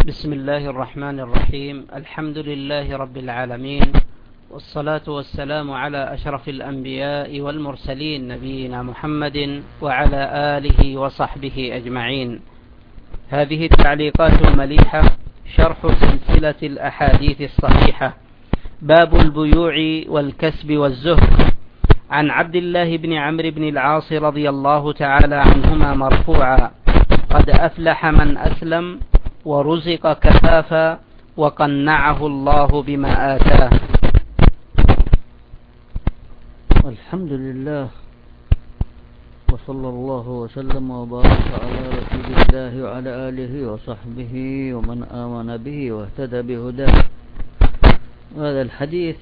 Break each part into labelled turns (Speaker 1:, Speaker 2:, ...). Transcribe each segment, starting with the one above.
Speaker 1: بسم الله الرحمن الرحيم. الحمد لله رب العالمين، والصلاة والسلام على أشرف الأنبياء والمرسلين نبينا محمد وعلى آله وصحبه أجمعين. هذه التعليقات المليحة شرح سلسلة الأحاديث الصحيحة، باب البيوع والكسب والزهد، عن عبد الله بن عمرو بن العاص رضي الله تعالى عنهما مرفوعا: قد أفلح من أسلم ورزق كفافا وقنعه الله بما آتاه.
Speaker 2: الحمد لله، وصلى الله وسلم وبارك على رسول الله وعلى آله وصحبه ومن آمن به واهتدى بهداه. هذا الحديث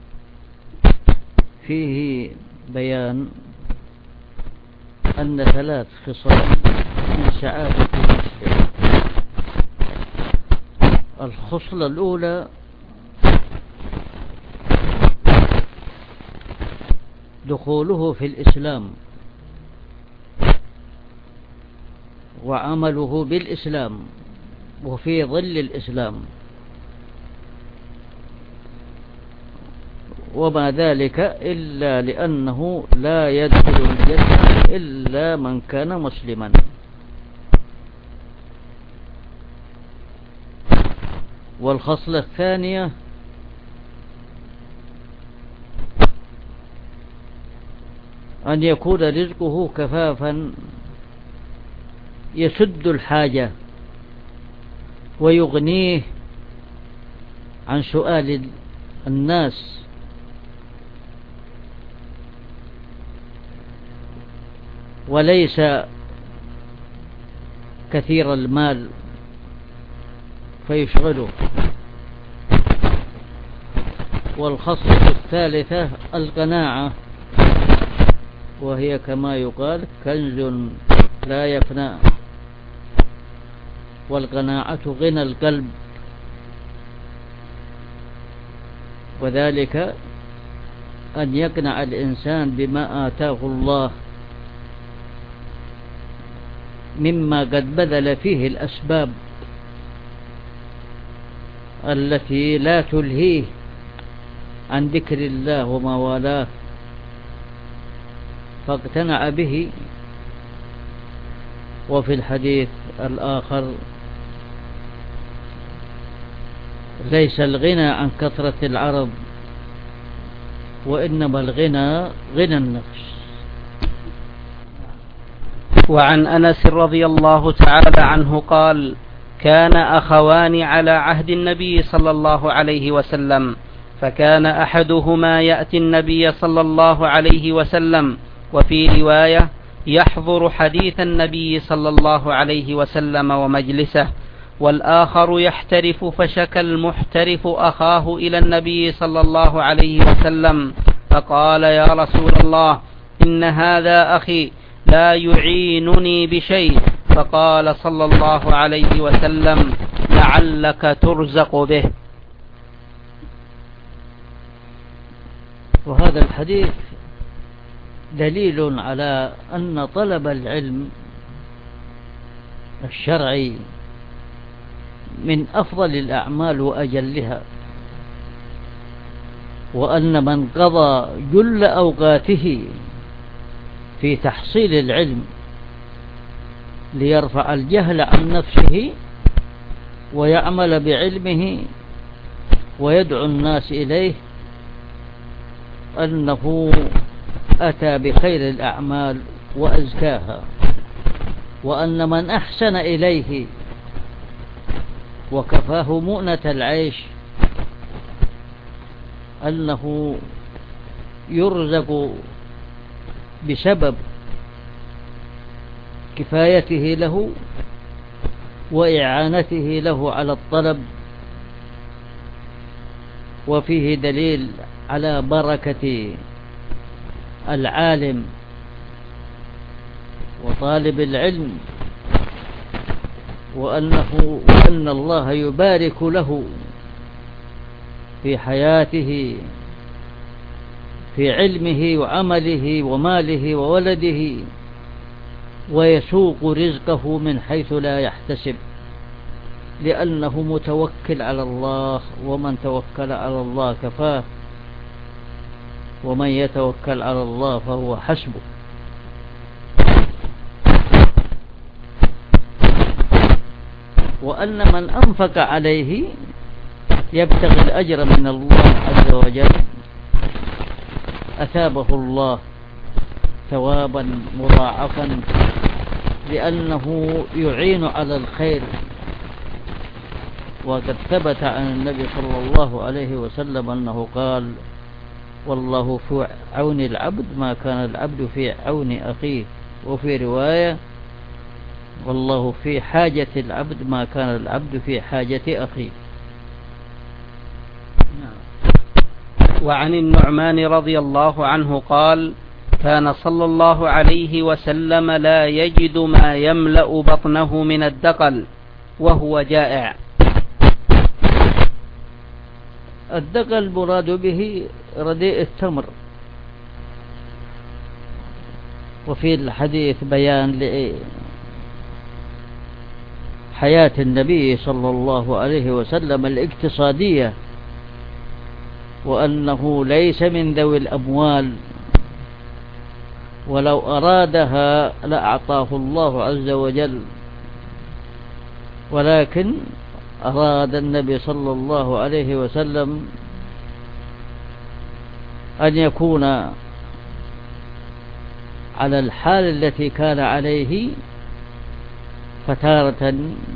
Speaker 2: فيه بيان أن ثلاث خصال من سعادة المسلم. الخصلة الأولى دخوله في الإسلام وعمله بالإسلام وفي ظل الإسلام، وما ذلك إلا لأنه لا يدخل الجنة إلا من كان مسلما. والخصلة الثانية أن يكون رزقه كفافا يسد الحاجة ويغنيه عن سؤال الناس، وليس كثير المال فيشغله. والخصلة الثالثة القناعة، وهي كما يقال كنز لا يفنى، والقناعة غنى القلب، وذلك أن يقنع الإنسان بما آتاه الله مما قد بذل فيه الأسباب التي لا تلهيه عن ذكر الله وما والاه، فاقتنع به. وفي الحديث الآخر: ليس الغنى عن كثرة العرب، وإنما الغنى غنى النفس.
Speaker 1: وعن أنس رضي الله تعالى عنه قال: كان أخوان على عهد النبي صلى الله عليه وسلم، فكان أحدهما يأتي النبي صلى الله عليه وسلم، وفي رواية يحضر حديث النبي صلى الله عليه وسلم ومجلسه، والآخر يحترف، فشكى المحترف أخاه إلى النبي صلى الله عليه وسلم فقال: يا رسول الله، إن هذا أخي لا يعينني بشيء. فقال صلى الله عليه وسلم: لعلك ترزق به.
Speaker 2: وهذا الحديث دليل على أن طلب العلم الشرعي من أفضل الأعمال وأجلها، وأن من قضى جل أوقاته في تحصيل العلم ليرفع الجهل عن نفسه ويعمل بعلمه ويدعو الناس إليه، أنه أتى بخير الأعمال وأزكاها، وأن من أحسن إليه وكفاه مؤنة العيش أنه يرزق بسبب كفايته له وإعانته له على الطلب. وفيه دليل على بركة العالم وطالب العلم، وأن الله يبارك له في حياته، في علمه وعمله وماله وولده، ويسوق رزقه من حيث لا يحتسب. لأنه متوكل على الله، ومن توكل على الله كفاه، ومن يتوكل على الله فهو حسبه. وأن من أنفق عليه يبتغي الأجر من الله عز وجل أثابه الله ثوابا مضاعفا، لأنه يعين على الخير. وقد ثبت عن النبي صلى الله عليه وسلم أنه قال: والله في عون العبد ما كان العبد في عون أخيه. وفي رواية: والله في حاجة العبد ما كان العبد في حاجة أخيه.
Speaker 1: وعن النعمان رضي الله عنه قال: كان صلى الله عليه وسلم لا يجد ما يملأ بطنه من الدقل وهو جائع.
Speaker 2: الدقل مراد به رديء التمر. وفي الحديث بيان لحياة النبي صلى الله عليه وسلم الاقتصادية، وأنه ليس من ذوي الأموال، ولو أرادها لأعطاه الله عز وجل، ولكن أراد النبي صلى الله عليه وسلم أن يكون على الحال التي كان عليه، فتارة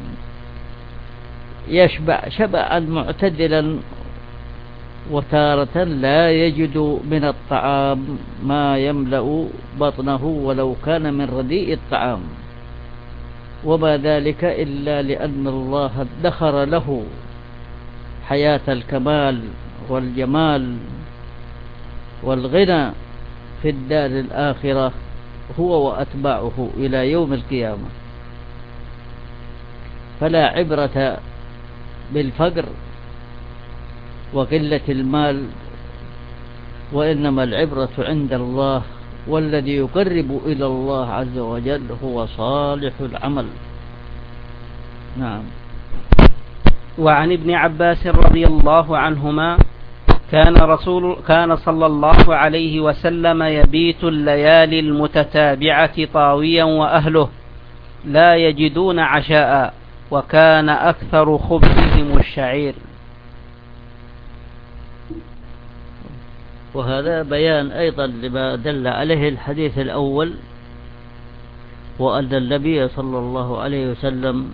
Speaker 2: يشبع شبعا معتدلا، وتارة لا يجد من الطعام ما يملأ بطنه ولو كان من رديء الطعام. وما ذلك إلا لأن الله ادخر له حياة الكمال والجمال والغنى في الدار الآخرة هو وأتباعه إلى يوم القيامة. فلا عبرة بالفقر وقلة المال، وإنما العبرة عند الله، والذي يقرب إلى الله عز وجل هو صالح العمل. نعم.
Speaker 1: وعن ابن عباس رضي الله عنهما: كان صلى الله عليه وسلم يبيت الليالي المتتابعة طاويا وأهله لا يجدون عشاء، وكان أكثر خبزهم الشعير.
Speaker 2: وهذا بيان أيضا لما دل عليه الحديث الأول، وأن النبي صلى الله عليه وسلم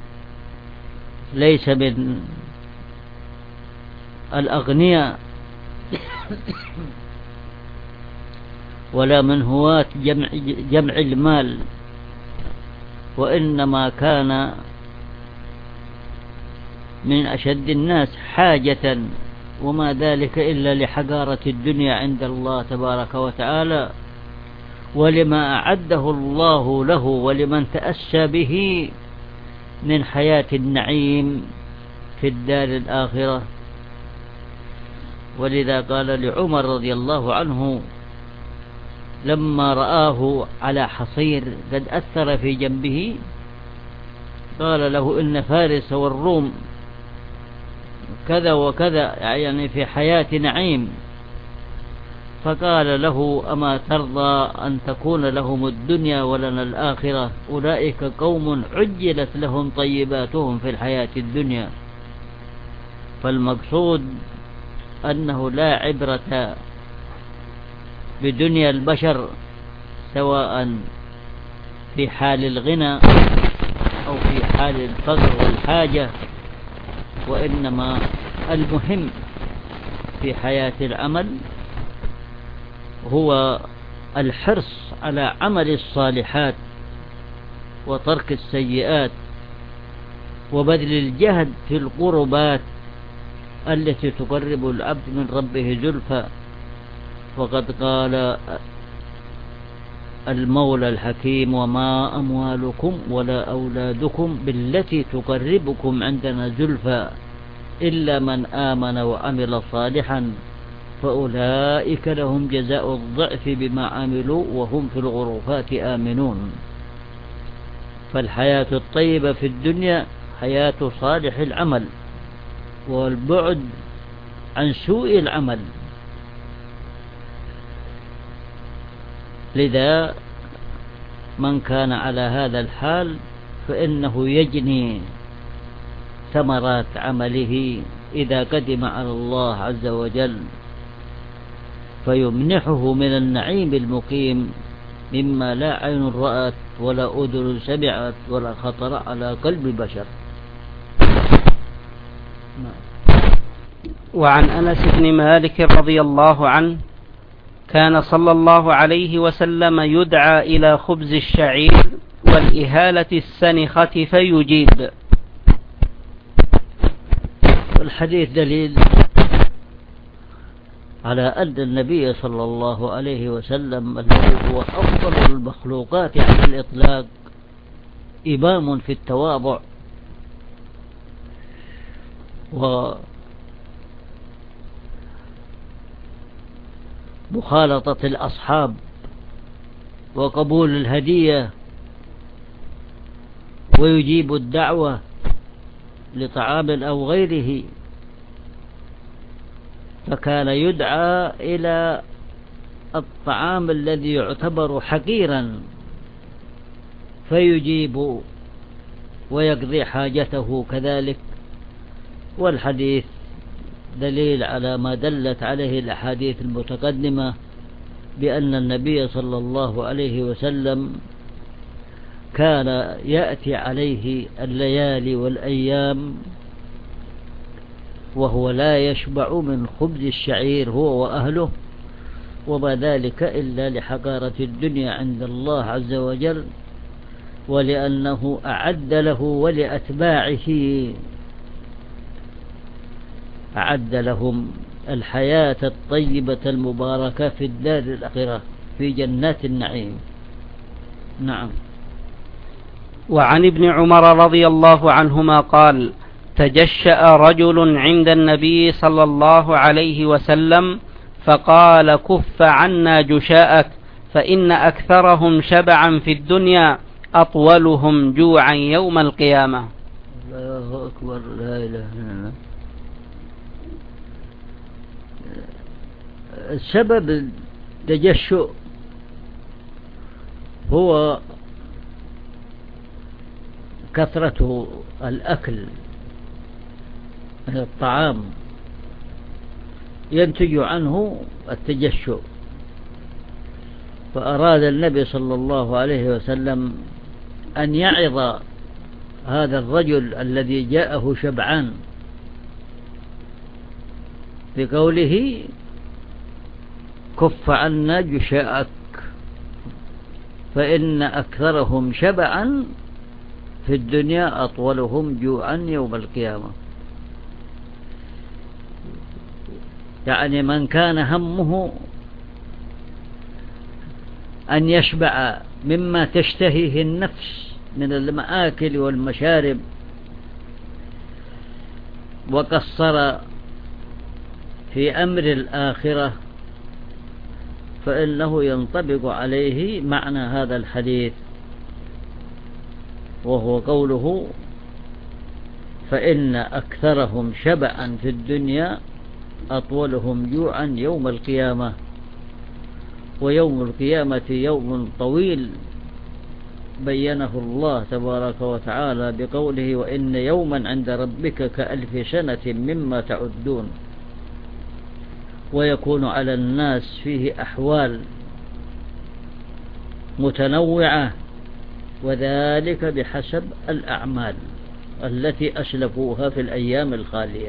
Speaker 2: ليس من الأغنياء ولا من هواة جمع المال، وإنما كان من أشد الناس حاجة، وما ذلك إلا لحقارة الدنيا عند الله تبارك وتعالى، ولما أعده الله له ولمن تأسى به من حياة النعيم في الدار الآخرة. ولذا قال لعمر رضي الله عنه لما رآه على حصير قد أثر في جنبه، قال له: إن فارس والروم كذا وكذا، يعني في حياة نعيم. فقال له: أما ترضى أن تكون لهم الدنيا ولنا الآخرة؟ أولئك قوم عجلت لهم طيباتهم في الحياة الدنيا. فالمقصود أنه لا عبرة بدنيا البشر سواء في حال الغنى أو في حال الفقر والحاجة، وإنما المهم في حياة العمل هو الحرص على عمل الصالحات وترك السيئات، وبذل الجهد في القربات التي تقرب العبد من ربه زلفى. وقد قال المولى الحكيم: وما أموالكم ولا أولادكم بالتي تقربكم عندنا زلفى إلا من آمن وعمل صالحا فأولئك لهم جزاء الضعف بما عملوا وهم في الغرفات آمنون. فالحياة الطيبة في الدنيا حياة صالح العمل والبعد عن سوء العمل. لذا من كان على هذا الحال فإنه يجني ثمرات عمله إذا قدم على الله عز وجل، فيمنحه من النعيم المقيم مما لا عين رأت ولا أذن سمعت ولا خطر على قلب بشر.
Speaker 1: وعن أنس بن مالك رضي الله عنه كان صلى الله عليه وسلم يدعى إلى خبز الشعير والإهالة السنخة فيجيب.
Speaker 2: والحديث دليل على أن النبي صلى الله عليه وسلم الذي هو أفضل المخلوقات على الإطلاق إمام في التواضع ومخالطة الأصحاب وقبول الهدية ويجيب الدعوة لطعام أو غيره، فكان يدعى إلى الطعام الذي يعتبر حقيرا فيجيب ويقضي حاجته كذلك. والحديث دليل على ما دلت عليه الأحاديث المتقدمة بأن النبي صلى الله عليه وسلم كان يأتي عليه الليالي والأيام وهو لا يشبع من خبز الشعير هو وأهله، وما ذلك إلا لحقارة الدنيا عند الله عز وجل، ولأنه أعد له ولأتباعه أعد لهم الحياة الطيبة المباركة في الدار الآخرة في جنات النعيم. نعم.
Speaker 1: وعن ابن عمر رضي الله عنهما قال: تجشأ رجل عند النبي صلى الله عليه وسلم فقال: كف عنا جشاءك فإن أكثرهم شبعا في الدنيا أطولهم جوعا يوم القيامة.
Speaker 2: الله أكبر، لا إله إلا الله. السبب التجشؤ هو كثرة الأكل من الطعام ينتج عنه التجشؤ، فأراد النبي صلى الله عليه وسلم أن يعظ هذا الرجل الذي جاءه شبعان بقوله: كف عنا جشاءك فإن أكثرهم شبعا في الدنيا أطولهم جوعا يوم القيامة. يعني من كان همه أن يشبع مما تشتهيه النفس من المآكل والمشارب وقصر في أمر الآخرة، فإنه ينطبق عليه معنى هذا الحديث، وهو قوله: فإن أكثرهم شبعا في الدنيا أطولهم جوعا يوم القيامة. ويوم القيامة يوم طويل بينه الله تبارك وتعالى بقوله: وإن يوما عند ربك كألف سنة مما تعدون. ويكون على الناس فيه أحوال متنوعة، وذلك بحسب الأعمال التي أسلفوها في الأيام الخالية.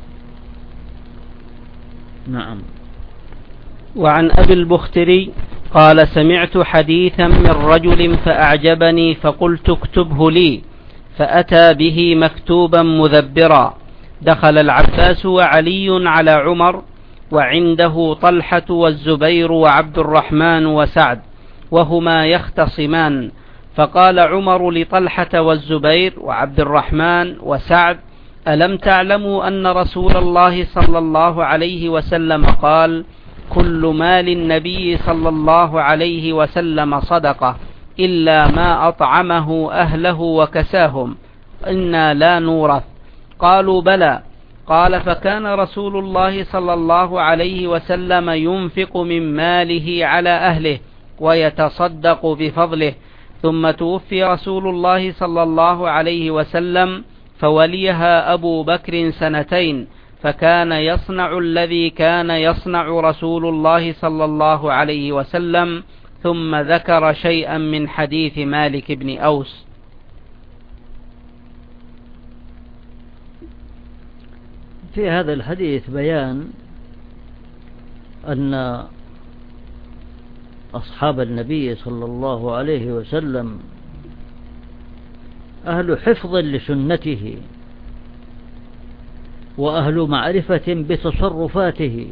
Speaker 2: نعم.
Speaker 1: وعن أبي البختري قال: سمعت حديثا من رجل فأعجبني فقلت: اكتبه لي، فأتى به مكتوبا مذبرا. دخل العباس وعلي على عمر، وعنده طلحة والزبير وعبد الرحمن وسعد، وهما يختصمان. فقال عمر لطلحة والزبير وعبد الرحمن وسعد: ألم تعلموا أن رسول الله صلى الله عليه وسلم قال: كل مال النبي صلى الله عليه وسلم صدقة إلا ما أطعمه أهله وكساهم، إنا لا نورث. قالوا بلى. قال فكان رسول الله صلى الله عليه وسلم ينفق من ماله على أهله ويتصدق بفضله، ثم توفي رسول الله صلى الله عليه وسلم فوليها أبو بكر 2 فكان يصنع الذي كان يصنع رسول الله صلى الله عليه وسلم، ثم ذكر شيئا من حديث مالك بن أوس.
Speaker 2: في هذا الحديث بيان أن أصحاب النبي صلى الله عليه وسلم أهل حفظ لسنته وأهل معرفة بتصرفاته.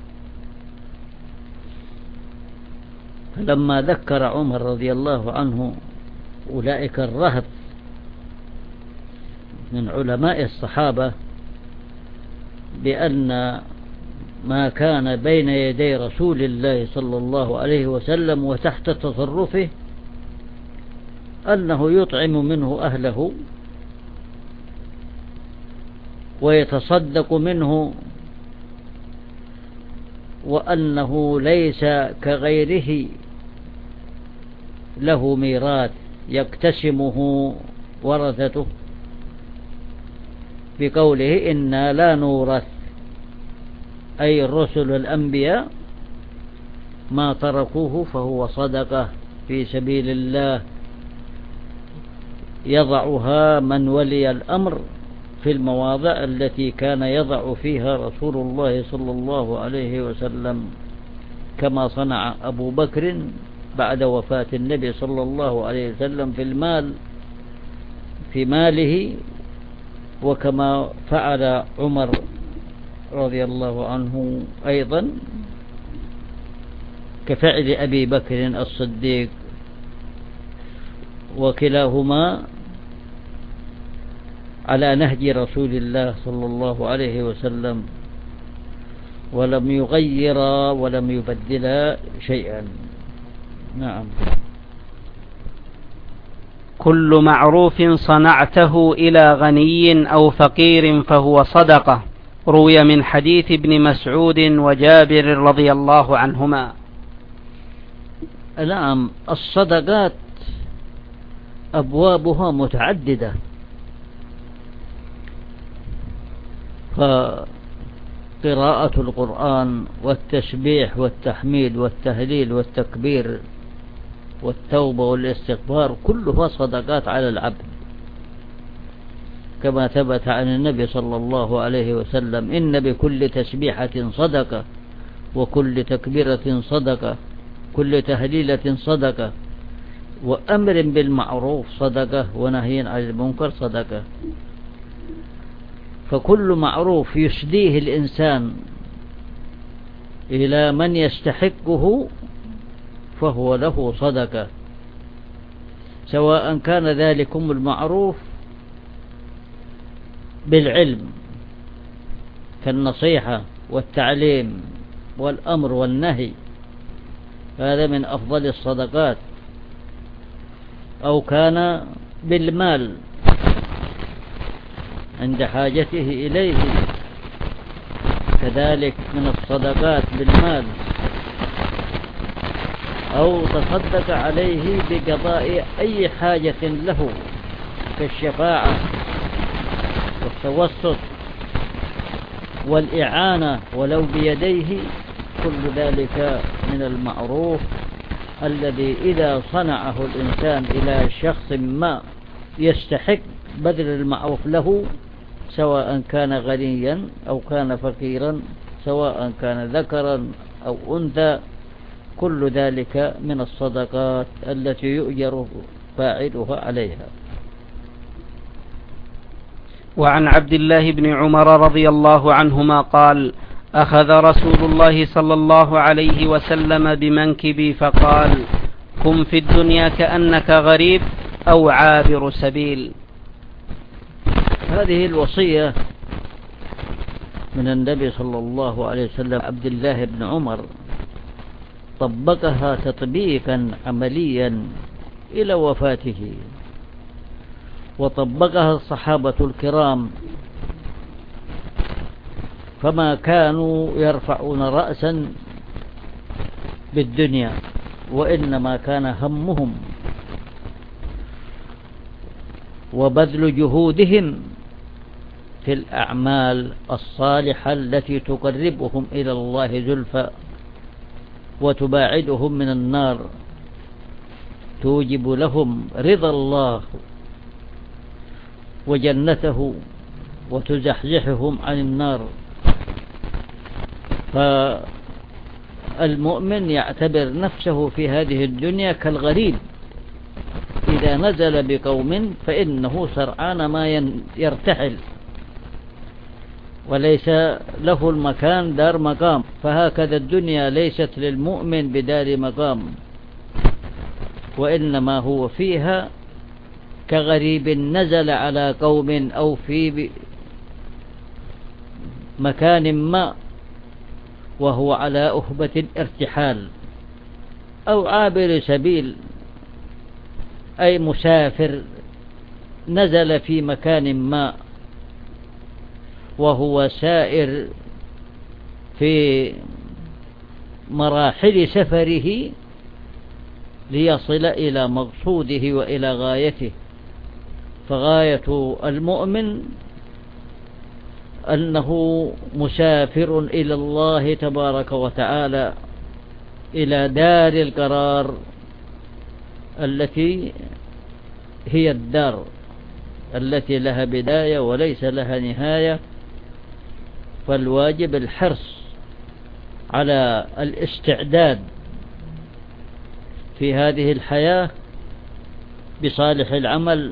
Speaker 2: فلما ذكر عمر رضي الله عنه أولئك الرهط من علماء الصحابة بأن ما كان بين يدي رسول الله صلى الله عليه وسلم وتحت تصرفه أنه يطعم منه أهله ويتصدق منه، وأنه ليس كغيره له ميراث يقتسمه ورثته، بقوله إنا لا نورث، أي الرسل والأنبياء ما تركوه فهو صدقة في سبيل الله يضعها من ولي الأمر في المواضع التي كان يضع فيها رسول الله صلى الله عليه وسلم، كما صنع أبو بكر بعد وفاة النبي صلى الله عليه وسلم في ماله، وكما فعل عمر رضي الله عنه أيضا كفعل أبي بكر الصديق، وكلاهما على نهج رسول الله صلى الله عليه وسلم، ولم يغير ولم يبدل شيئا. نعم.
Speaker 1: كل معروف صنعته إلى غني أو فقير فهو صدقة، روي من حديث ابن مسعود وجابر رضي الله عنهما.
Speaker 2: نعم، الصدقات أبوابها متعددة، فقراءة القرآن والتسبيح والتحميد والتهليل والتكبير والتوبة والاستغفار كلها صدقات على العبد، كما ثبت عن النبي صلى الله عليه وسلم إن بكل تسبيحة صدقة، وكل تكبيرة صدقة، كل تهليلة صدقة، وأمر بالمعروف صدقة، ونهي عن المنكر صدقة. فكل معروف يسديه الإنسان إلى من يستحقه فهو له صدقة، سواء كان ذلكم المعروف بالعلم كالنصيحة والتعليم والأمر والنهي، هذا من أفضل الصدقات، أو كان بالمال عند حاجته إليه، كذلك من الصدقات بالمال، أو تصدق عليه بقضاء أي حاجة له كالشفاعة والتوسط والإعانة ولو بيديه، كل ذلك من المعروف الذي إذا صنعه الإنسان إلى شخص ما يستحق بذل المعروف له، سواء كان غنيا أو كان فقيرا، سواء كان ذكرا أو أنثى، كل ذلك من الصدقات التي يؤجر فاعلها عليها.
Speaker 1: وعن عبد الله بن عمر رضي الله عنهما قال: أخذ رسول الله صلى الله عليه وسلم بمنكبي فقال: كن في الدنيا كأنك غريب أو عابر سبيل.
Speaker 2: هذه الوصية من النبي صلى الله عليه وسلم عبد الله بن عمر طبقها تطبيقا عمليا إلى وفاته، وطبقها الصحابة الكرام، فما كانوا يرفعون رأسا بالدنيا، وإنما كان همهم وبذل جهودهم في الأعمال الصالحة التي تقربهم إلى الله زلفى وتباعدهم من النار، توجب لهم رضا الله وجنته وتزحزحهم عن النار. فالمؤمن يعتبر نفسه في هذه الدنيا كالغريب، إذا نزل بقوم فإنه سرعان ما يرتحل، وليس له المكان دار مقام. فهكذا الدنيا ليست للمؤمن بدار مقام، وإنما هو فيها كغريب نزل على قوم أو في مكان ما وهو على أهبة الارتحال، أو عابر سبيل أي مسافر نزل في مكان ما وهو سائر في مراحل سفره ليصل إلى مقصوده وإلى غايته. فغاية المؤمن أنه مسافر إلى الله تبارك وتعالى، إلى دار القرار التي هي الدار التي لها بداية وليس لها نهاية. فالواجب الحرص على الاستعداد في هذه الحياة بصالح العمل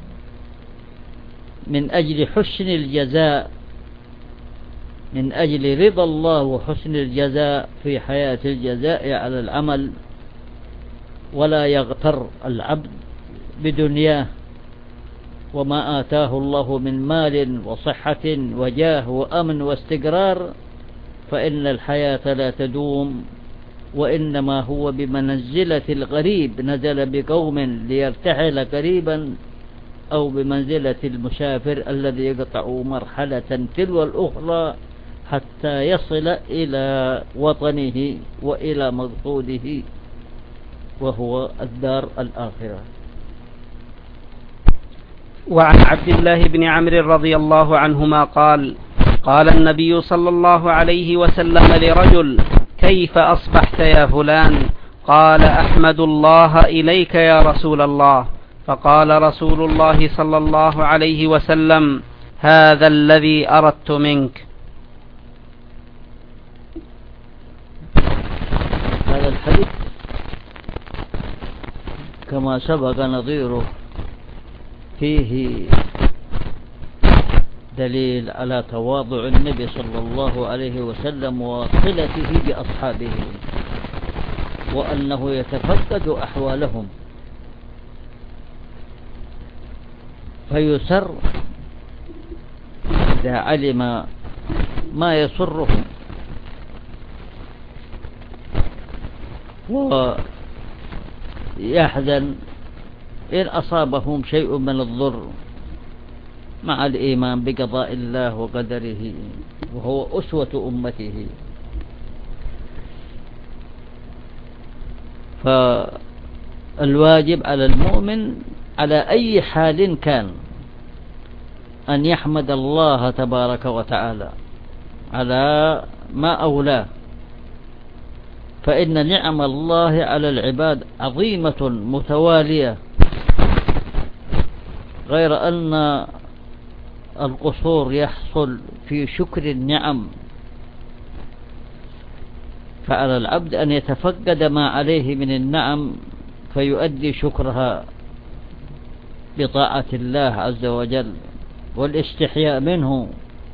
Speaker 2: من أجل حسن الجزاء، من أجل رضا الله وحسن الجزاء في حياة الجزاء على العمل. ولا يغتر العبد بدنياه وما آتاه الله من مال وصحة وجاه وأمن واستقرار، فإن الحياة لا تدوم، وإنما هو بمنزلة الغريب نزل بقوم ليرتحل قريبا، أو بمنزلة المسافر الذي يقطع مرحلة تلو الأخرى حتى يصل إلى وطنه وإلى مقصوده وهو الدار الآخرة.
Speaker 1: وعن عبد الله بن عمرو رضي الله عنهما قال: قال النبي صلى الله عليه وسلم لرجل: كيف أصبحت يا فلان؟ قال: أحمد الله إليك يا رسول الله. فقال رسول الله صلى الله عليه وسلم: هذا الذي أردت منك.
Speaker 2: هذا الحديث كما سبق نظيره فيه دليل على تواضع النبي صلى الله عليه وسلم وصلته بأصحابه، وأنه يتفقد أحوالهم فيسر إذا علم ما يسرهم، ويحزن إن أصابهم شيء من الضر، مع الإيمان بقضاء الله وقدره، وهو أسوة أمته. فالواجب على المؤمن على أي حال كان أن يحمد الله تبارك وتعالى على ما أولاه، فإن نعم الله على العباد عظيمة متوالية، غير أن القصور يحصل في شكر النعم. فعلى العبد أن يتفقد ما عليه من النعم فيؤدي شكرها بطاعة الله عز وجل والاستحياء منه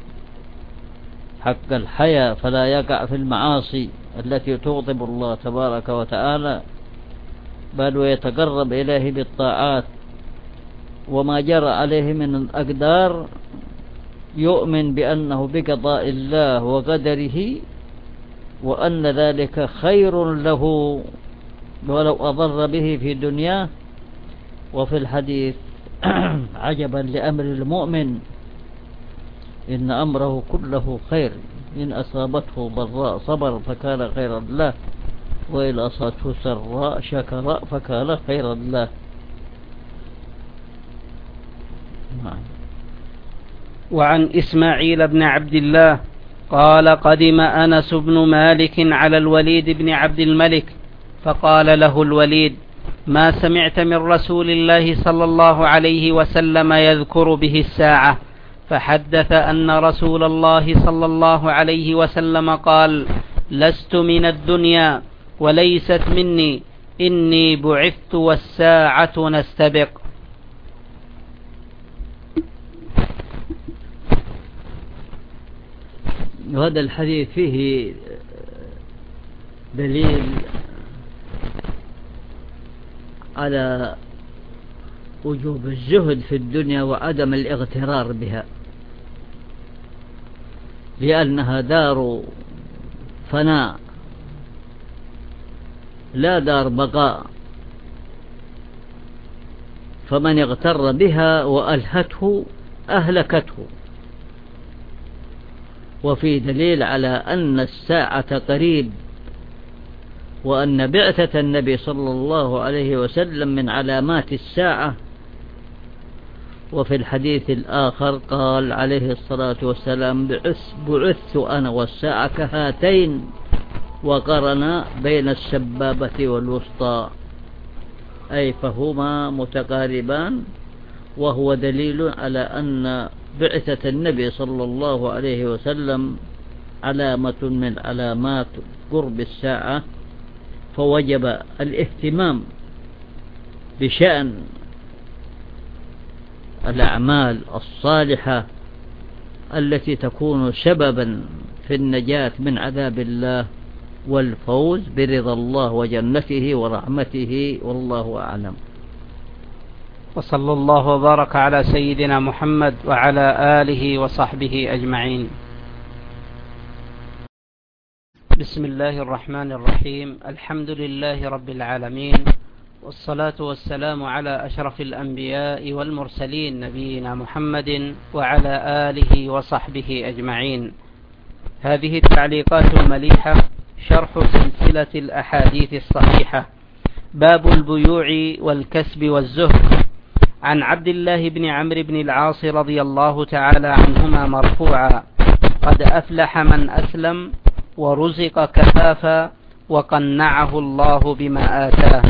Speaker 2: حق الحياء، فلا يقع في المعاصي التي تغضب الله تبارك وتعالى، بل ويتقرب إليه بالطاعات. وما جرى عليه من الأقدار يؤمن بأنه بقضاء الله وقدره، وأن ذلك خير له ولو أضر به في دنياه. وفي الحديث عجبا لأمر المؤمن إن أمره كله خير، إن أصابته ضراء صبر فكان خيرا له، وإن أصابته سراء شكر فكان خيرا له.
Speaker 1: وعن إسماعيل بن عبد الله قال قدم أنس بن مالك على الوليد بن عبد الملك فقال له الوليد: ما سمعت من رسول الله صلى الله عليه وسلم يذكر به الساعة؟ فحدث أن رسول الله صلى الله عليه وسلم قال: لست من الدنيا وليست مني، إني بعثت والساعة نستبق.
Speaker 2: وهذا الحديث فيه دليل على وجوب الزهد في الدنيا وعدم الاغترار بها، لأنها دار فناء لا دار بقاء، فمن اغتر بها وألهته أهلكته. وفي دليل على أن الساعة قريب، وأن بعثة النبي صلى الله عليه وسلم من علامات الساعة. وفي الحديث الآخر قال عليه الصلاة والسلام: بعثت أنا والساعة كهاتين، وقرن بين السبابة والوسطى، أي فهما متقاربان، وهو دليل على أن بعثة النبي صلى الله عليه وسلم علامة من علامات قرب الساعة، فوجب الاهتمام بشأن الأعمال الصالحة التي تكون سببا في النجاة من عذاب الله والفوز برضا الله وجنته ورحمته، والله أعلم.
Speaker 1: وصلى الله وبارك على سيدنا محمد وعلى آله وصحبه أجمعين. بسم الله الرحمن الرحيم. الحمد لله رب العالمين، والصلاة والسلام على أشرف الأنبياء والمرسلين نبينا محمد وعلى آله وصحبه أجمعين. هذه التعليقات المليحة شرح سلسلة الأحاديث الصحيحة، باب البيوع والكسب والزهد، عن عبد الله بن عمرو بن العاص رضي الله تعالى عنهما مرفوعا: قد أفلح من أسلم ورزق كفافا وقنعه الله بما آتاه.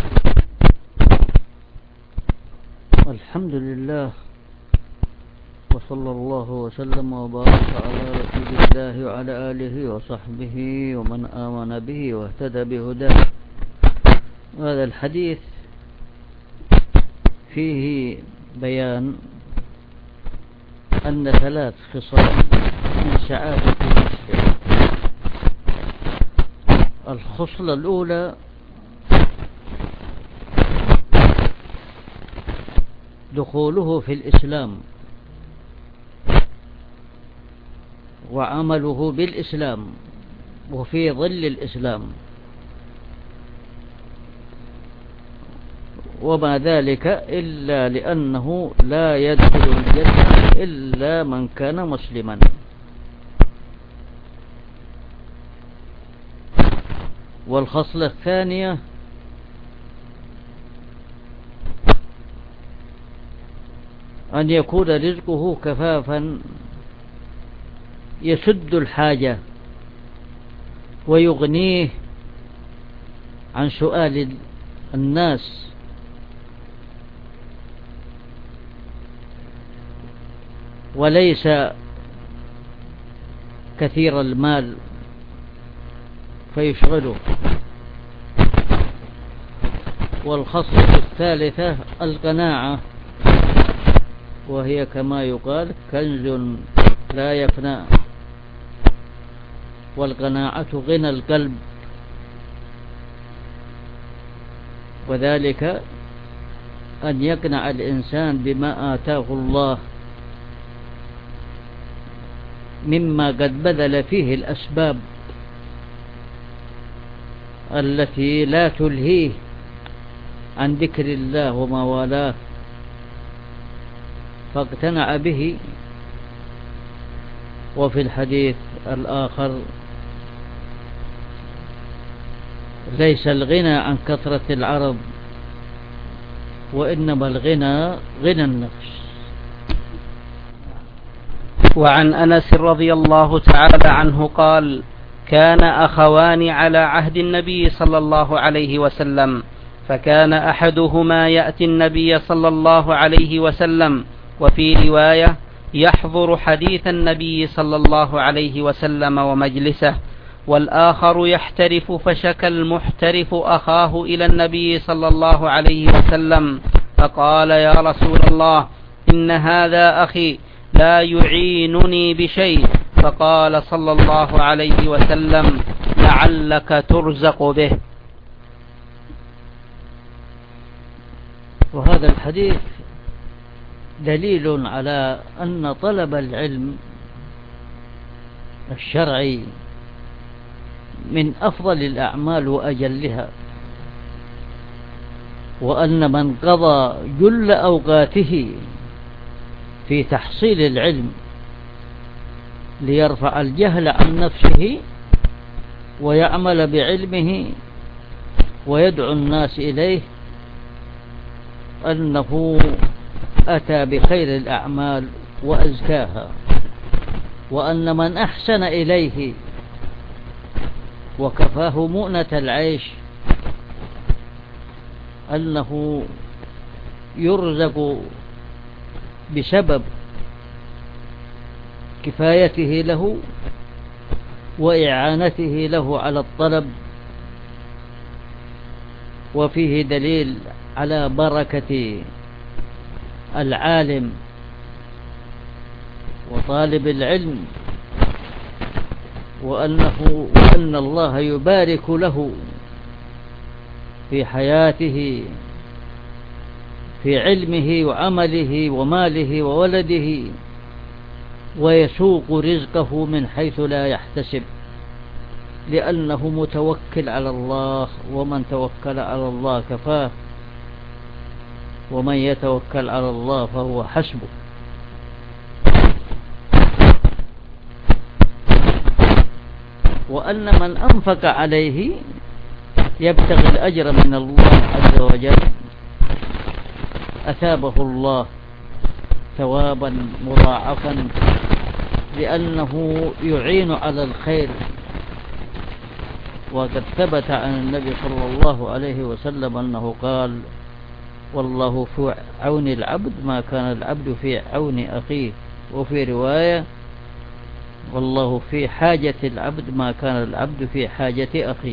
Speaker 2: الحمد لله، وصلى الله وسلم وبارك على رسول الله وعلى آله وصحبه ومن آمن به واهتدى بهداه. هذا الحديث فيه بيان أن 3 خصال من سعادة المسلم. الخصلة الأولى دخوله في الإسلام وعمله بالإسلام وفي ظل الإسلام، وما ذلك إلا لأنه لا يدخل الجنة إلا من كان مسلما. والخصلة الثانية أن يكون رزقه كفافا يسد الحاجة ويغنيه عن سؤال الناس، وليس كثير المال فيشغله. والخصلة الثالثة القناعة، وهي كما يقال كنز لا يفنى، والقناعة غنى القلب، وذلك أن يقنع الإنسان بما آتاه الله مما قد بذل فيه الأسباب التي لا تلهيه عن ذكر الله وما والاه، فاقتنع به. وفي الحديث الآخر: ليس الغنى عن كثرة العرب، وإنما الغنى غنى النفس.
Speaker 1: وعن أنس رضي الله تعالى عنه قال: كان أخوان على عهد النبي صلى الله عليه وسلم، فكان أحدهما يأتي النبي صلى الله عليه وسلم، وفي رواية يحضر حديث النبي صلى الله عليه وسلم ومجلسه، والآخر يحترف، فشكى المحترف أخاه إلى النبي صلى الله عليه وسلم فقال: يا رسول الله، إن هذا أخي لا يعينني بشيء. فقال صلى الله عليه وسلم: لعلك ترزق به.
Speaker 2: وهذا الحديث دليل على أن طلب العلم الشرعي من أفضل الأعمال وأجلها، وأن من قضى جل أوقاته في تحصيل العلم ليرفع الجهل عن نفسه ويعمل بعلمه ويدعو الناس إليه، أنه أتى بخير الأعمال وأزكاها، وأن من أحسن إليه وكفاه مؤنة العيش أنه يرزق بسبب كفايته له وإعانته له على الطلب. وفيه دليل على بركة العالم وطالب العلم، وأن الله يبارك له في حياته، في علمه وعمله وماله وولده، ويسوق رزقه من حيث لا يحتسب، لأنه متوكل على الله، ومن توكل على الله كفاه، ومن يتوكل على الله فهو حسبه. وأن من أنفق عليه يبتغي الأجر من الله عز وجل أثابه الله ثوابا مضاعفا، لأنه يعين على الخير. وقد ثبت عن النبي صلى الله عليه وسلم أنه قال: والله في عون العبد ما كان العبد في عون أخيه. وفي رواية: والله في حاجة العبد ما كان العبد في حاجة أخيه.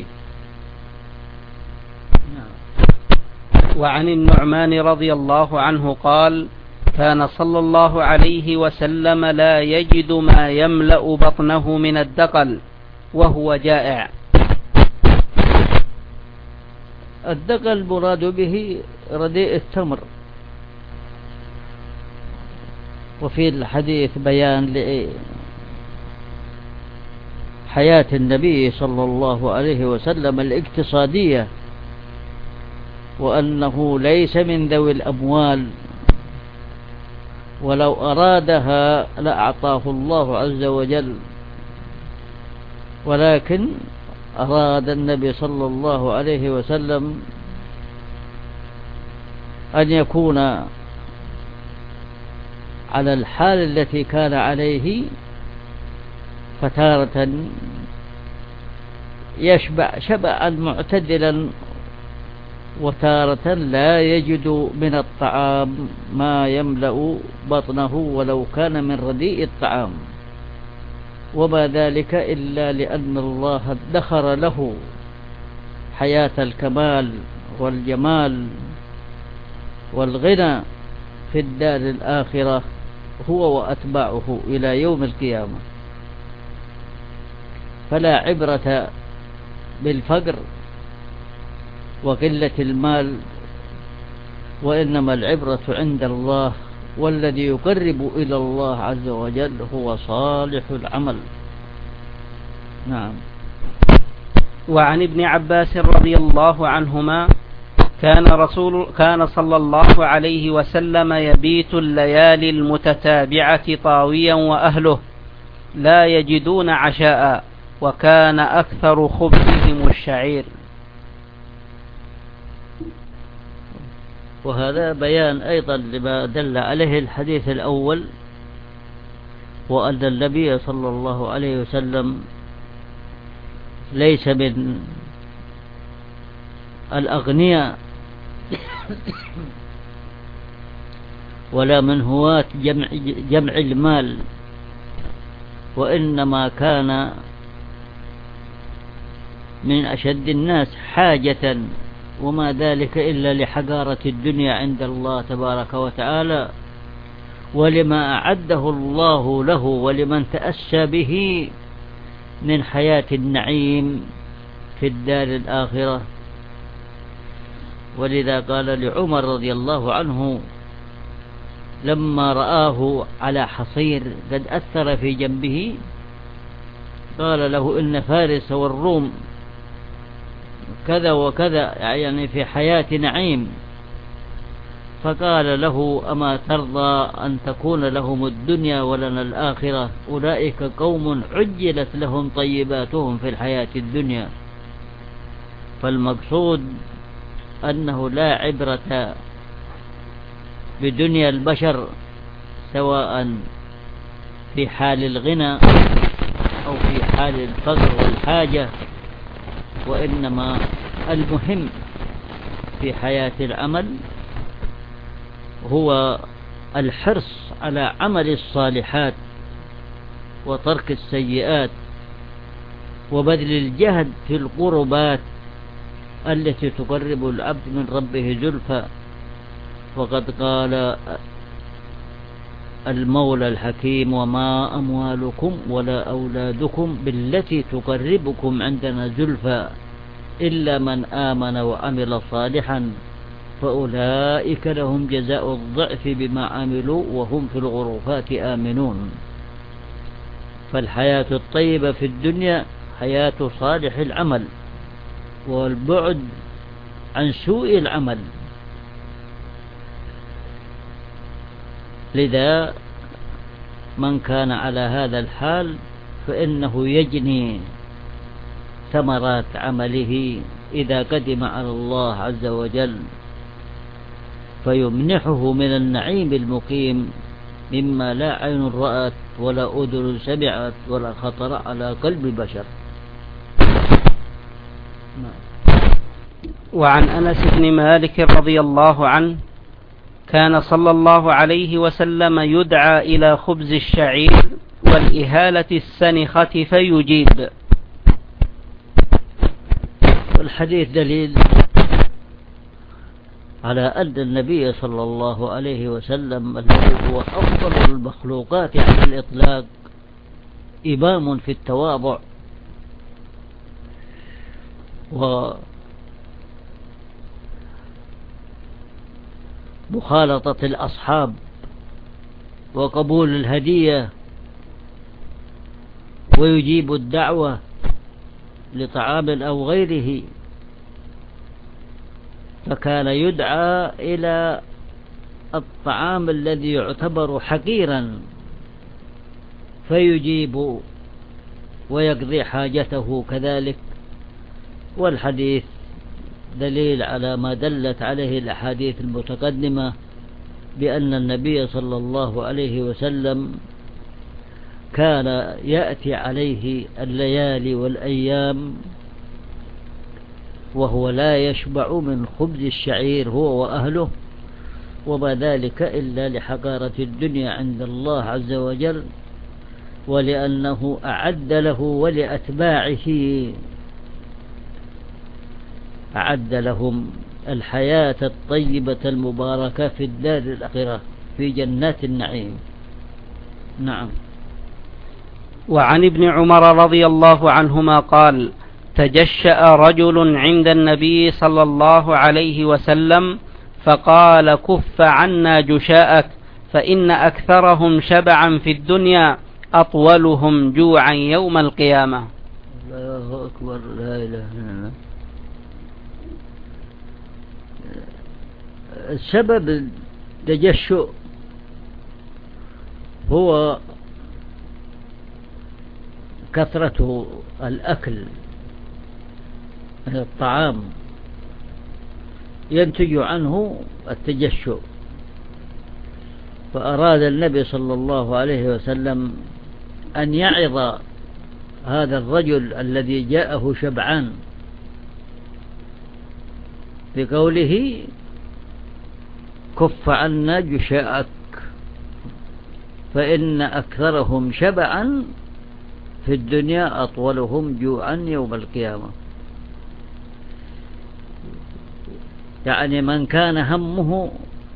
Speaker 1: وعن النعمان رضي الله عنه قال: كان صلى الله عليه وسلم لا يجد ما يملأ بطنه من الدقل وهو جائع.
Speaker 2: الدقل مراد به رديء التمر. وفي الحديث بيان حياة النبي صلى الله عليه وسلم الاقتصادية، وأنه ليس من ذوي الأموال، ولو أرادها لأعطاه الله عز وجل، ولكن أراد النبي صلى الله عليه وسلم أن يكون على الحال التي كان عليه، فتارة يشبع شبعا معتدلا، وتارة لا يجد من الطعام ما يملأ بطنه ولو كان من رديء الطعام، وما ذلك إلا لأن الله ادخر له حياة الكمال والجمال والغنى في الدار الآخرة هو وأتباعه إلى يوم القيامة. فلا عبرة بالفقر وقلة المال، وإنما العبرة عند الله، والذي يقرب إلى الله عز وجل هو صالح العمل. نعم.
Speaker 1: وعن ابن عباس رضي الله عنهما كان صلى الله عليه وسلم يبيت الليالي المتتابعة طاويا وأهله لا يجدون عشاء، وكان أكثر خبزهم الشعير.
Speaker 2: وهذا بيان أيضا لما دل عليه الحديث الأول، وأن النبي صلى الله عليه وسلم ليس من الأغنياء ولا من هواة جمع المال، وإنما كان من أشد الناس حاجة، وما ذلك إلا لحقارة الدنيا عند الله تبارك وتعالى، ولما أعده الله له ولمن تأسى به من حياة النعيم في الدار الآخرة. ولذا قال لعمر رضي الله عنه لما رآه على حصير قد أثر في جنبه، قال له إن فارس والروم كذا وكذا، يعني في حياة نعيم، فقال له أما ترضى أن تكون لهم الدنيا ولنا الآخرة؟ أولئك قوم عجلت لهم طيباتهم في الحياة الدنيا. فالمقصود أنه لا عبرة بدنيا البشر سواء في حال الغنى أو في حال الفقر والحاجة، وإنما المهم في حياة العمل هو الحرص على عمل الصالحات وترك السيئات وبذل الجهد في القربات التي تقرب العبد من ربه زلفى. وقد قال المولى الحكيم وما أموالكم ولا أولادكم بالتي تقربكم عندنا زلفى إلا من آمن وعمل صالحا فأولئك لهم جزاء الضعف بما عملوا وهم في الغرفات آمنون. فالحياة الطيبة في الدنيا حياة صالح العمل والبعد عن سوء العمل. لذا من كان على هذا الحال فإنه يجني ثمرات عمله إذا قدم على الله عز وجل، فيمنحه من النعيم المقيم مما لا عين رأت ولا أذن سمعت ولا خطر على قلب بشر.
Speaker 1: وعن أنس بن مالك رضي الله عنه كان صلى الله عليه وسلم يدعى إلى خبز الشعير والإهالة السنخة فيجيب.
Speaker 2: والحديث دليل على أن النبي صلى الله عليه وسلم الذي هو أفضل المخلوقات على الإطلاق إمام في التواضع ومخالطة الأصحاب وقبول الهدية ويجيب الدعوة لطعام أو غيره، فكان يدعى إلى الطعام الذي يعتبر حقيرا فيجيب ويقضي حاجته كذلك. والحديث دليل على ما دلت عليه الأحاديث المتقدمة بأن النبي صلى الله عليه وسلم كان يأتي عليه الليالي والأيام وهو لا يشبع من خبز الشعير هو وأهله، وما ذلك إلا لحقارة الدنيا عند الله عز وجل، ولأنه أعد له ولأتباعه أعد لهم الحياة الطيبة المباركة في الدار الآخرة في جنات النعيم. نعم.
Speaker 1: وعن ابن عمر رضي الله عنهما قال: تجشأ رجل عند النبي صلى الله عليه وسلم فقال: كف عنا جشاءك فإن أكثرهم شبعا في الدنيا أطولهم جوعا يوم القيامة.
Speaker 2: الله أكبر، لا إله إلا الله. سبب التجشؤ هو كثرة الأكل من الطعام، ينتج عنه التجشؤ. فأراد النبي صلى الله عليه وسلم أن يعظ هذا الرجل الذي جاءه شبعان بقوله: كف عنا جشاءك فإن أكثرهم شبعا في الدنيا أطولهم جوعا يوم القيامة. يعني من كان همه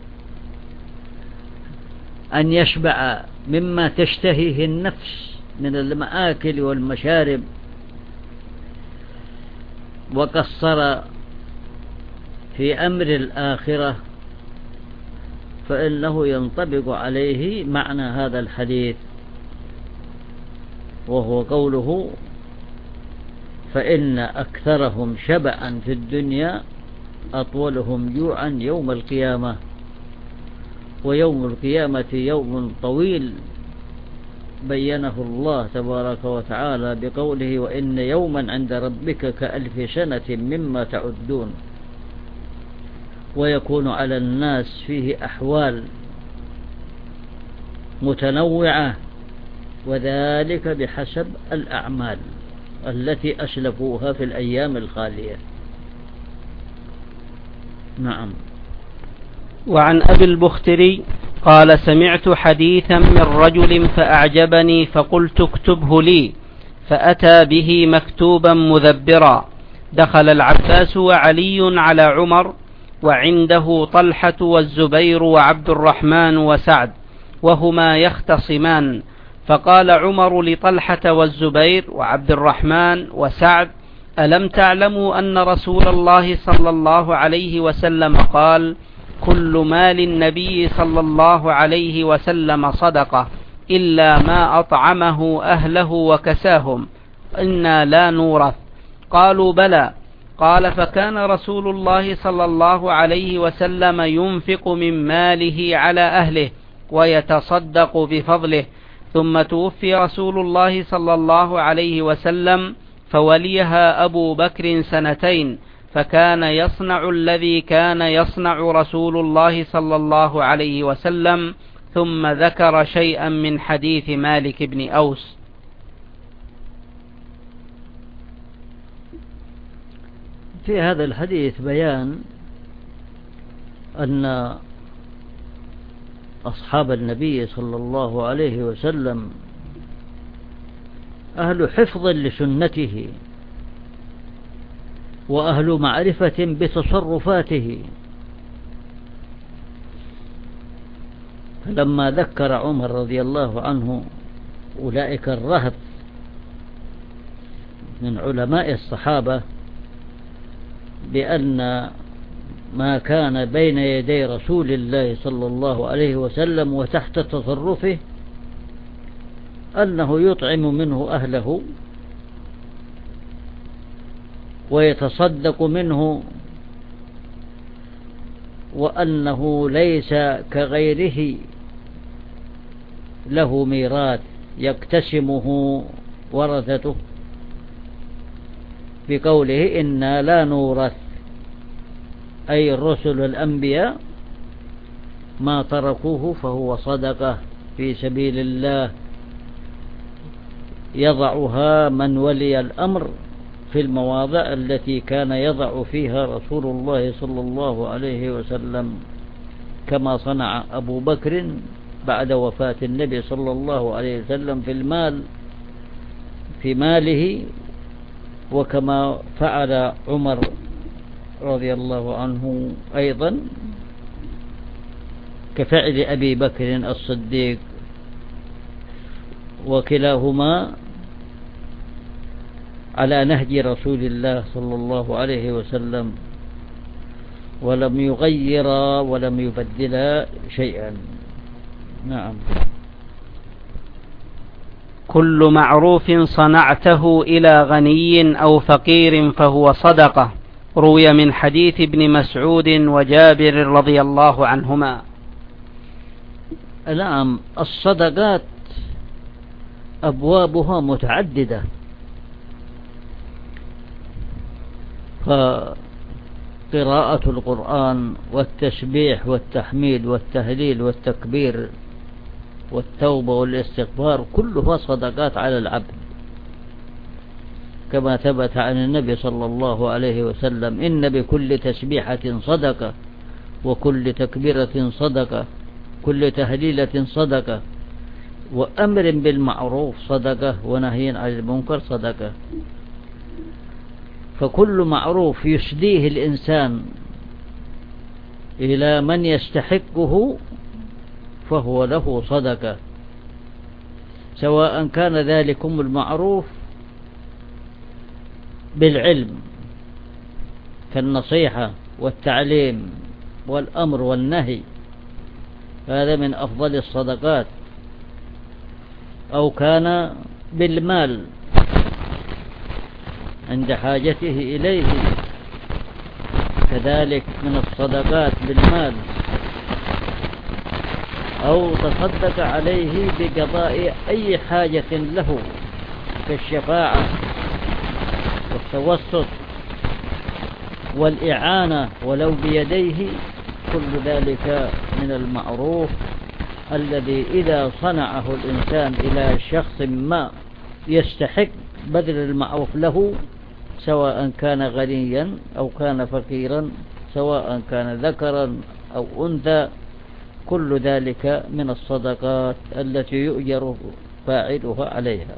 Speaker 2: أن يشبع مما تشتهيه النفس من المآكل والمشارب، وقصر في أمر الآخرة، فإنه ينطبق عليه معنى هذا الحديث، وهو قوله: فإن أكثرهم شبعا في الدنيا أطولهم جوعا يوم القيامة. ويوم القيامة يوم طويل بينه الله تبارك وتعالى بقوله: وإن يوما عند ربك كألف سنة مما تعدون. ويكون على الناس فيه أحوال متنوعة، وذلك بحسب الأعمال التي أسلفوها في الأيام الخالية. نعم.
Speaker 1: وعن أبي البختري قال: سمعت حديثا من رجل فأعجبني فقلت اكتبه لي، فأتى به مكتوبا مذبرا: دخل العباس وعلي على عمر، وعنده طلحة والزبير وعبد الرحمن وسعد، وهما يختصمان، فقال عمر لطلحة والزبير وعبد الرحمن وسعد: ألم تعلموا أن رسول الله صلى الله عليه وسلم قال: كل مال النبي صلى الله عليه وسلم صدقة إلا ما أطعمه أهله وكساهم، إنا لا نورث. قالوا: بلى. قال: فكان رسول الله صلى الله عليه وسلم ينفق من ماله على أهله ويتصدق بفضله، ثم توفي رسول الله صلى الله عليه وسلم فوليها أبو بكر سنتين، فكان يصنع الذي كان يصنع رسول الله صلى الله عليه وسلم، ثم ذكر شيئا من حديث مالك بن أوس.
Speaker 2: في هذا الحديث بيان أن أصحاب النبي صلى الله عليه وسلم أهل حفظ لسنته، وأهل معرفة بتصرفاته. فلما ذكر عمر رضي الله عنه أولئك الرهط من علماء الصحابة بأن ما كان بين يدي رسول الله صلى الله عليه وسلم وتحت تصرفه أنه يطعم منه أهله ويتصدق منه، وأنه ليس كغيره له ميراث يقتسمه ورثته، بقوله: إنا لا نورث، أي الرسل والأنبياء ما تركوه فهو صدقة في سبيل الله يضعها من ولي الأمر في المواضع التي كان يضع فيها رسول الله صلى الله عليه وسلم، كما صنع أبو بكر بعد وفاة النبي صلى الله عليه وسلم في ماله، وكما فعل عمر رضي الله عنه أيضا، كفعل أبي بكر الصديق، وكلاهما على نهج رسول الله صلى الله عليه وسلم، ولم يغير ولم يبدل شيئا. نعم.
Speaker 1: كل معروف صنعته إلى غني أو فقير فهو صدقة، روي من حديث ابن مسعود وجابر رضي الله عنهما.
Speaker 2: نعم، الصدقات أبوابها متعددة، فقراءة القرآن والتسبيح والتحميد والتهليل والتكبير والتوبة والاستغفار كلها صدقات على العبد، كما ثبت عن النبي صلى الله عليه وسلم: إن بكل تسبيحة صدقة، وكل تكبيرة صدقة، كل تهليلة صدقة، وأمر بالمعروف صدقة، ونهي عن المنكر صدقة. فكل معروف يسديه الإنسان إلى من يستحقه فهو له صدقة، سواء كان ذلكم المعروف بالعلم كالنصيحة والتعليم والأمر والنهي، هذا من أفضل الصدقات، أو كان بالمال عند حاجته إليه، كذلك من الصدقات بالمال، أو تصدق عليه بقضاء أي حاجة له كالشفاعة والتوسط والإعانة ولو بيديه، كل ذلك من المعروف الذي إذا صنعه الإنسان إلى شخص ما يستحق بذل المعروف له، سواء كان غنيا أو كان فقيرا، سواء كان ذكرا أو أنثى، كل ذلك من الصدقات التي يؤجر فاعلها عليها.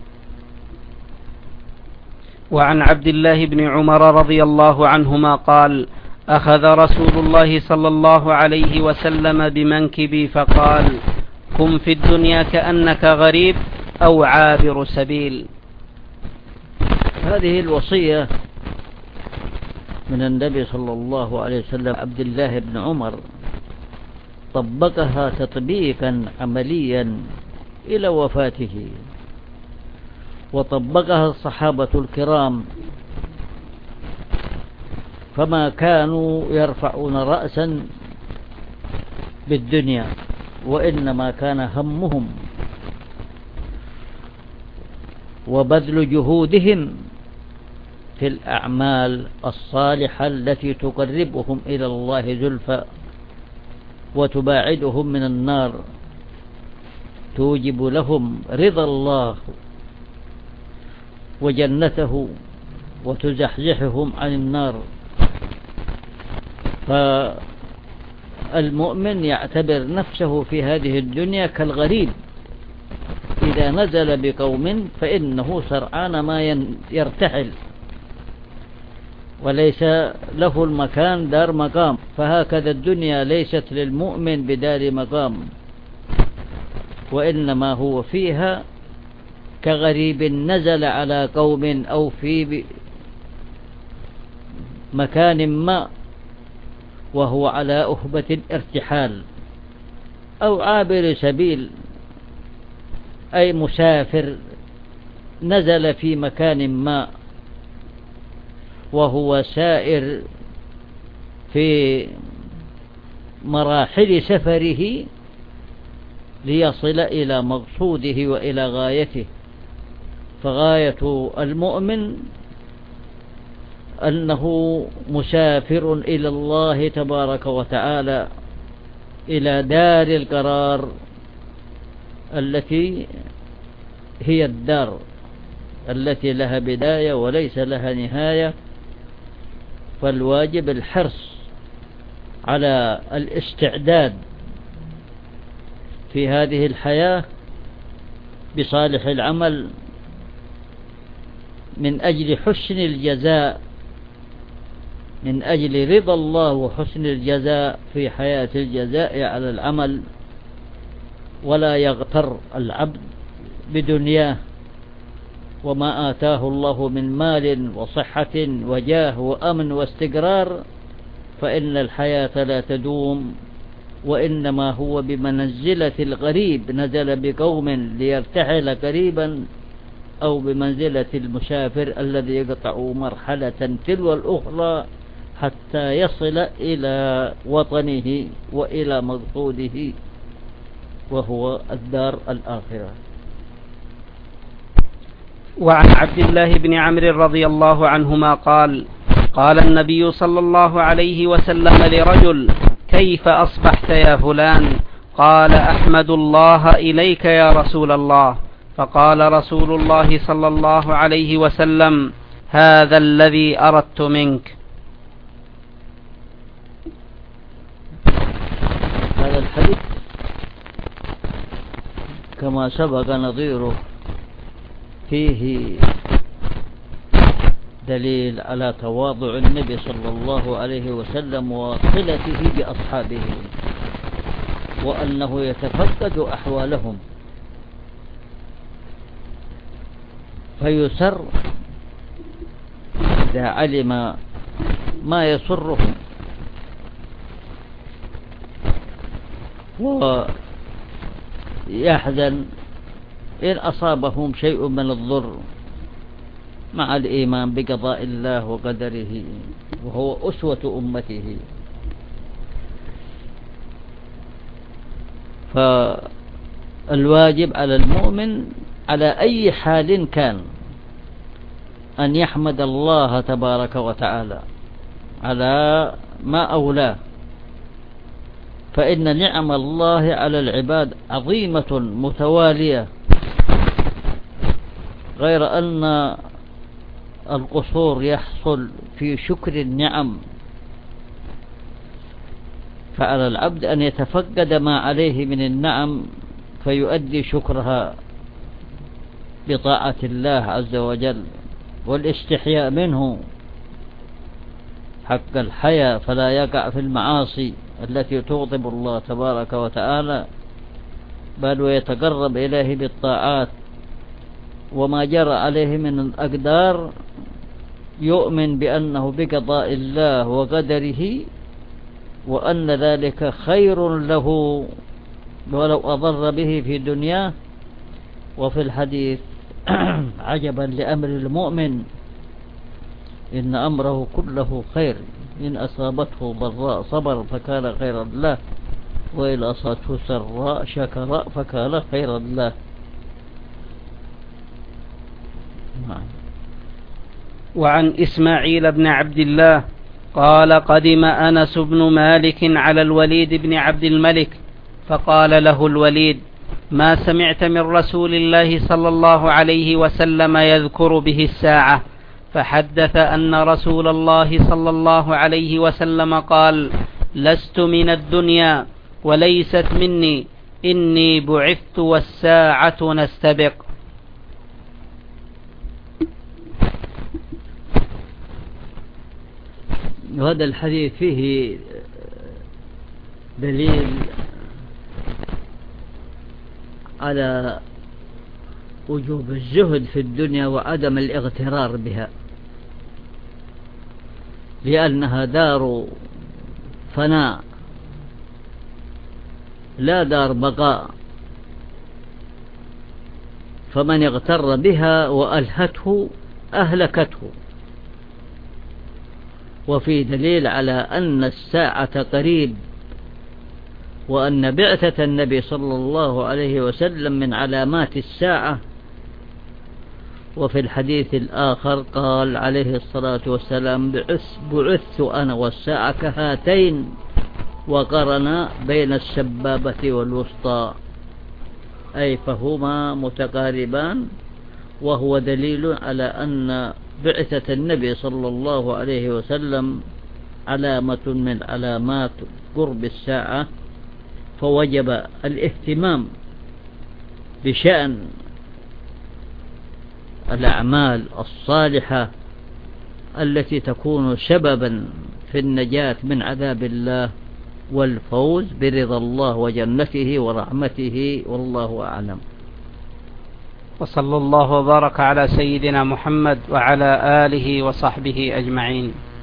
Speaker 1: وعن عبد الله بن عمر رضي الله عنهما قال: أخذ رسول الله صلى الله عليه وسلم بمنكبي فقال: كن في الدنيا كأنك غريب أو عابر سبيل.
Speaker 2: هذه الوصية من النبي صلى الله عليه وسلم عبد الله بن عمر طبقها تطبيقا عمليا إلى وفاته، وطبقها الصحابة الكرام، فما كانوا يرفعون رأسا بالدنيا، وإنما كان همهم وبذل جهودهم في الأعمال الصالحة التي تقربهم إلى الله زلفى وتباعدهم من النار، توجب لهم رضا الله وجنته وتزحزحهم عن النار. فالمؤمن يعتبر نفسه في هذه الدنيا كالغريب، إذا نزل بقوم فإنه سرعان ما يرتحل، وليس له المكان دار مقام، فهكذا الدنيا ليست للمؤمن بدار مقام، وإنما هو فيها كغريب نزل على قوم أو في مكان ما وهو على أهبة الارتحال، أو عابر سبيل أي مسافر نزل في مكان ما وهو سائر في مراحل سفره ليصل إلى مقصوده وإلى غايته. فغاية المؤمن أنه مسافر إلى الله تبارك وتعالى، إلى دار القرار التي هي الدار التي لها بداية وليس لها نهاية. فالواجب الحرص على الاستعداد في هذه الحياة بصالح العمل من أجل حسن الجزاء، من أجل رضا الله وحسن الجزاء في حياة الجزاء على العمل، ولا يغتر العبد بدنياه وما آتاه الله من مال وصحة وجاه وأمن واستقرار، فإن الحياة لا تدوم، وإنما هو بمنزلة الغريب، نزل بقوم ليرتحل قريبا أو بمنزلة المسافر الذي يقطع مرحلة تلو الأخرى حتى يصل إلى وطنه وإلى مقصوده وهو الدار الآخرة.
Speaker 1: وعن عبد الله بن عمرو رضي الله عنهما قال: قال النبي صلى الله عليه وسلم لرجل: كيف أصبحت يا فلان؟ قال: أحمد الله إليك يا رسول الله. فقال رسول الله صلى الله عليه وسلم: هذا الذي أردت منك.
Speaker 2: هذا الحديث كما سبق نظيره فيه دليل على تواضع النبي صلى الله عليه وسلم وصلته بأصحابه، وأنه يتفقد أحوالهم فيسر إذا علم ما يسرهم، ويحزن إن أصابهم شيء من الضر مع الإيمان بقضاء الله وقدره، وهو أسوة أمته. فالواجب على المؤمن على أي حال كان أن يحمد الله تبارك وتعالى على ما أولاه، فإن نعم الله على العباد عظيمة متوالية، غير أن القصور يحصل في شكر النعم، فعلى العبد أن يتفقد ما عليه من النعم فيؤدي شكرها بطاعة الله عز وجل والاستحياء منه حق الحياء، فلا يقع في المعاصي التي تغضب الله تبارك وتعالى، بل ويتقرب إليه بالطاعات، وما جرى عليه من الأقدار يؤمن بأنه بقضاء الله وقدره، وأن ذلك خير له ولو أضر به في دنياه. وفي الحديث: عجبا لأمر المؤمن إن أمره كله خير، إن أصابته ضراء صبر فكان خيرا له، وإن أصابته سراء شكر فكان خيرا له.
Speaker 1: وعن إسماعيل بن عبد الله قال: قدم أنس بن مالك على الوليد بن عبد الملك، فقال له الوليد: ما سمعت من رسول الله صلى الله عليه وسلم يذكر به الساعة؟ فحدث أن رسول الله صلى الله عليه وسلم قال: لست من الدنيا وليست مني، إني بعثت والساعة نستبق.
Speaker 2: وهذا الحديث فيه دليل على وجوب الزهد في الدنيا وعدم الاغترار بها، لأنها دار فناء لا دار بقاء، فمن اغتر بها وألهته أهلكته. وفي دليل على أن الساعة قريب، وأن بعثة النبي صلى الله عليه وسلم من علامات الساعة. وفي الحديث الآخر قال عليه الصلاة والسلام: بعثت أنا والساعة كهاتين، وقرن بين السبابة والوسطى، أي فهما متقاربان، وهو دليل على أن بعثة النبي صلى الله عليه وسلم علامة من علامات قرب الساعة، فوجب الاهتمام بشأن الأعمال الصالحة التي تكون سببا في النجاة من عذاب الله والفوز برضا الله وجنته ورحمته، والله أعلم.
Speaker 1: وصلى الله وبارك على سيدنا محمد وعلى آله وصحبه أجمعين.